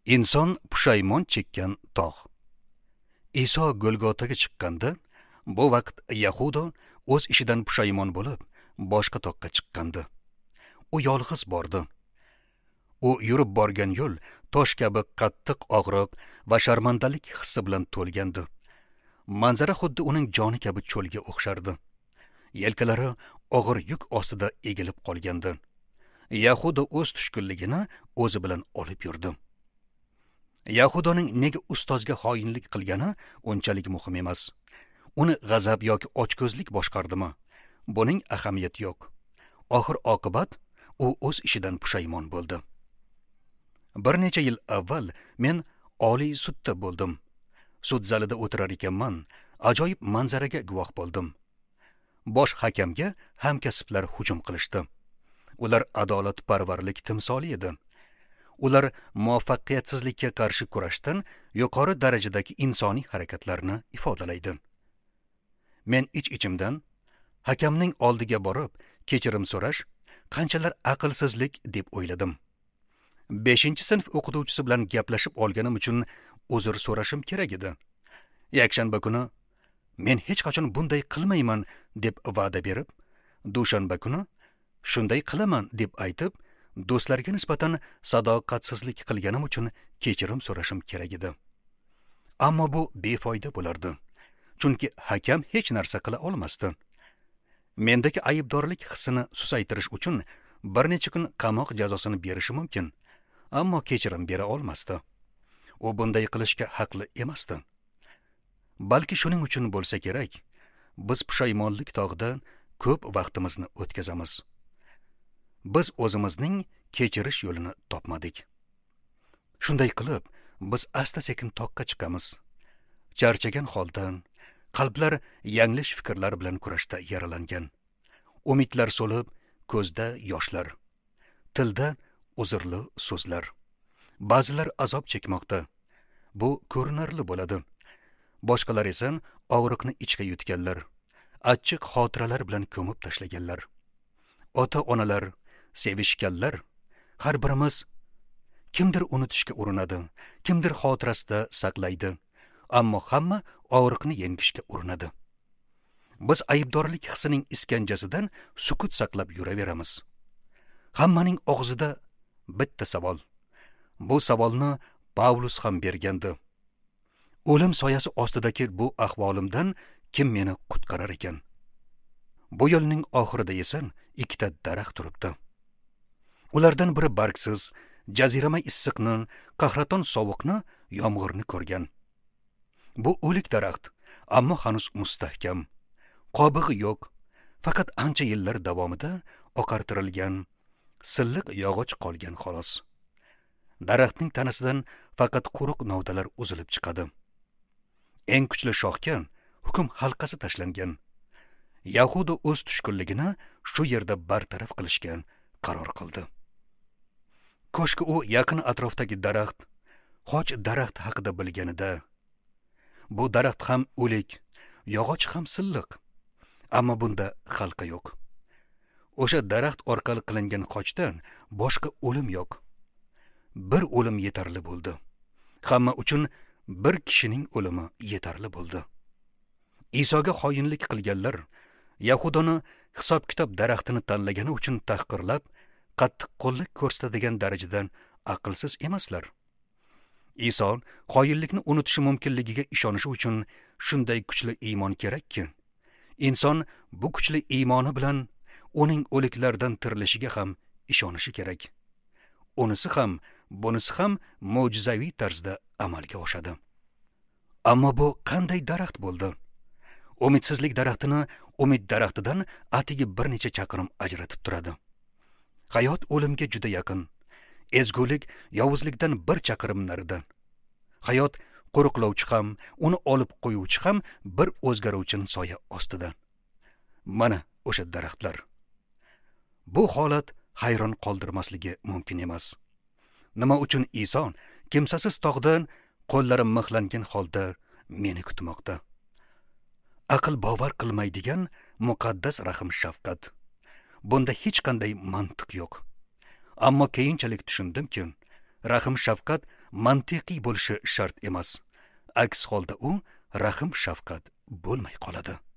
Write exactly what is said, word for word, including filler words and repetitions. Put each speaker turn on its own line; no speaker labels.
Inson pushaymon chekkan tog'. Iso Golgotaga chiqqanda, bu vaqt Yahudo o'z ishidan pushaymon bo'lib, boshqa toqqa chiqqandi. U yolg'iz bordi. U yurib borgan yo'l tosh kabi qattiq og'riq va sharmandalik hissi bilan to'lgandi. Manzara xuddi uning joni kabi cho'lga o'xshardi. Yelkalari og'ir yuk ostida egilib qolgandi. Yahudo o'z tushkunligini o'zi bilan olib yurdi. Yahudoning nega ustozga xoinlik qilgani unchalik muhim emas. Uni g'azab yoki ochko'zlik boshqardimi? Buning ahamiyati yo'q. Oxir oqibat u o'z ishidan pushaymon bo'ldi. Bir necha yil avval men Oliy sudda bo'ldim. Sud zalida o'tirar ekanman, ajoyib manzaraga guvoh bo'ldim. Bosh hakamga hamkasblar hujum qilishdi. Ular adolatparvarlik timsoli edi. Ular muvaffaqiyatsizlikka qarshi kurashdan yuqori darajadagi insoniy harakatlarni ifodalaydi. Men ich-ichimdan hakamning oldiga borib, kechirim so'rash qanchalar aqlsizlik deb o'yladim. beshinchi sinf o'qituvchisi bilan gaplashib olganim uchun uzr so'rashim kerak edi. Yakshanba kuni men hech qachon bunday qilmayman deb va'da berib, dushanba kuni shunday qilaman deb aytib, do'stlarga nisbatan sadoqatsizlik qilganim uchun kechirim so'rashim kerak edi. Ammo bu befoyda bo'lardi. Chunki hakam hech narsa qila olmasdi. Mendagi aybdorlik hissini susaytirish uchun bir necha kun qamoq jazosini berishi mumkin, ammo kechirim bera olmasdi. U bunday qilishga haqli emasdi. Balki shuning uchun bo'lsa kerak, biz pushaymonlik tog'ida ko'p vaqtimizni o'tkazamiz. Biz o'zimizning kechirish yo'lini topmadik. Shunday qilib, biz asta-sekin toqqa chiqamiz. Charchagan holdan, qalblar yanglish fikrlar bilan kurashda yaralangan. Umidlar so'lib, ko'zda yoshlar, tilda uzrli so'zlar. Ba'zilar azob chekmoqda. Bu ko'rinarli bo'ladi. Boshqalar esa og'riqni ichga yutganlar, achchiq xotiralar bilan ko'mib tashlaganlar. Ota-onalar, sevishganlar, har birimiz kimdir unutishga urinadi, kimdir xotirasida saqlaydi, ammo hamma og'riqni yengishga urinadi. Biz aybdorlik hissining iskanjasidan sukut saqlab yuraveramiz. Hammaning og'zida bitta savol. Bu savolni Pavlus ham bergandi. O'lim soyasi ostidagi bu ahvolimdan kim meni qutqarar ekan? Bu yo'lning oxirida esa ikkita daraxt turibdi. Ulardan biri bargsiz, jazirama issiqni, qahraton sovuqni, yomg'irni ko'rgan. Bu o'lik daraxt, ammo hanuz mustahkam. Qobig'i yo'q, faqat ancha yillar davomida oqartirilgan, silliq yog'och qolgan xolos. Daraxtning tanasidan faqat quruq novdalar uzilib chiqadi. Eng kuchli shoxga hukm halqasi tashlangan. Yahudo o'z tushkunligini shu yerda bartaraf qilishga qaror qildi. Ko'shki u yaqin atrofdagi daraxt, Xoch daraxt haqida bilganida. Bu daraxt ham o'lik, yog'och ham silliq, ammo bunda xalqa yo'q. O'sha daraxt orqali qilingan qochdan boshqa o'lim yo'q. Bir o'lim yetarli bo'ldi. Hamma uchun bir kishining o'limi yetarli bo'ldi. Isoga xoinlik qilganlar Yahudoni hisob-kitob daraxtini tanlagani uchun tahqirlab, qattiq qo'llik ko'rsatadigan darajadan aqlsiz emaslar. Iso xoinlikni unutishi mumkinligiga ishonishi uchun shunday kuchli iymon kerakki, inson bu kuchli iymoni bilan uning o'liklardan tirilishiga ham ishonishi kerak. Unisi ham, bunisi ham mo'jizaviy tarzda amalga oshadi. Ammo bu qanday daraxt bo'ldi? Umidsizlik daraxtini umid daraxtidan atigi bir necha chaqirim ajratib turadi. Hayot o'limga juda yaqin. Ezgulik yovuzlikdan bir chaqirim narida. Hayot qo'riqlovchi ham, uni olib qo'yuvchi ham bir o'zgaruvchi soya ostida. Mana o'sha daraxtlar. Bu holat hayron qoldirmasligi mumkin emas. Nima uchun Iso kimsasiz tog'dan qo'llari mixlangan holda meni kutmoqda? Aql bovar qilmaydigan muqaddas rahim shafqat. Bunda hech qanday mantiq yo'q. Ammo keyinchalik tushundimki, rahm shafqat mantiqiy bo'lishi shart emas. Aks holda u rahm shafqat bo'lmay qoladi.